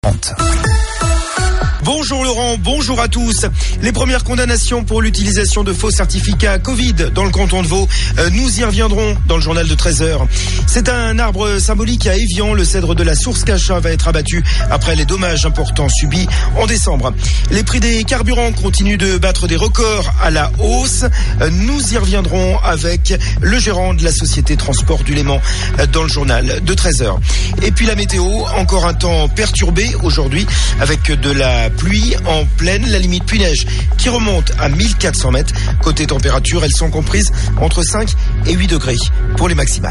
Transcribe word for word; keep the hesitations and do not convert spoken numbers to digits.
Bonjour Laurent, bonjour à tous. Les premières condamnations pour l'utilisation de faux certificats Covid dans le canton de Vaud, euh, nous y reviendrons dans le journal de treize heures. C'est un arbre symbolique à Évian, le cèdre de la source Cachin va être abattu après les dommages importants subis en décembre. Les prix des carburants continuent de battre des records à la hausse. Euh, nous y reviendrons avec le gérant de la société Transport du Léman euh, dans le journal de treize heures. Et puis la météo, encore un temps perturbé aujourd'hui avec de la pluie en pleine, la limite pluie-neige qui remonte à mille quatre cents mètres. Côté température, elles sont comprises entre cinq et huit degrés pour les maximales.